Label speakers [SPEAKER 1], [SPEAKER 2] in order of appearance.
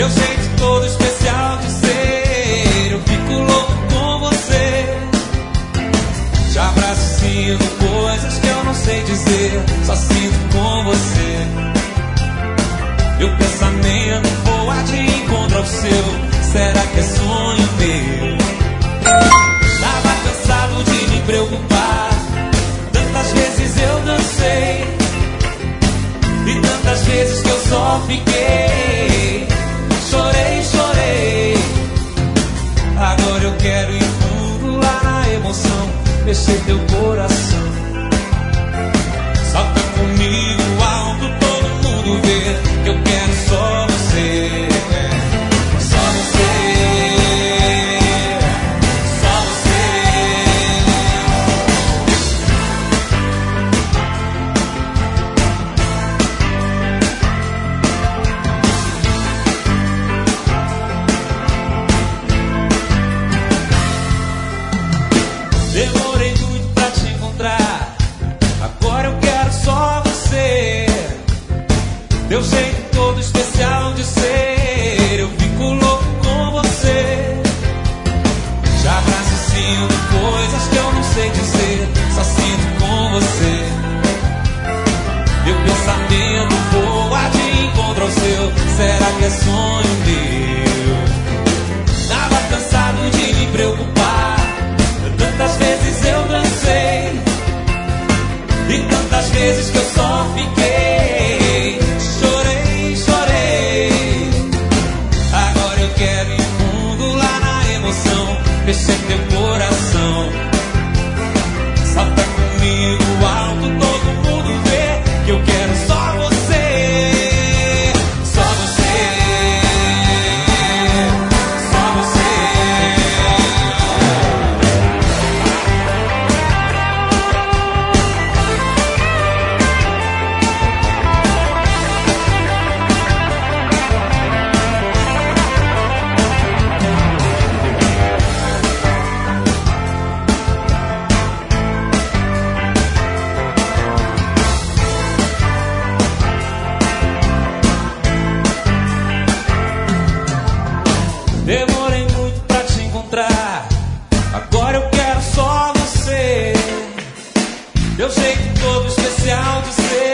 [SPEAKER 1] Teu jeito todo especial de ser, eu fico louco com você. Te abraço e sinto coisas que eu não sei dizer, só sinto com você. Meu pensamento voa de encontro ao seu, será que é sonho meu? Tava cansado de me preocupar, tantas vezes eu dancei e tantas vezes que eu só fiquei. Chorei, chorei. Agora eu quero ir fundo lá na emoção, mexer teu coração. Salta comigo alto, todo mundo vê que eu quero só você. Só você. Só você. Demorei muito pra te encontrar, agora eu quero só você. Teu jeito todo especial de ser, eu fico louco com você. Te abraço e sinto coisas que eu não sei dizer, só sinto com você. Meu pensamento voa de encontro ao seu, será que é sonho meu? Tava cansado de me preocupar, tantas vezes eu dancei e tantas vezes que eu só fiquei. Chorei, chorei. Agora eu quero ir fundo lá na emoção, mexer teu coração. Salta comigo alto, todo mundo vê que eu quero só você. Só você. Só você. Demorei muito pra te encontrar, agora eu quero só você. Teu jeito todo especial de ser,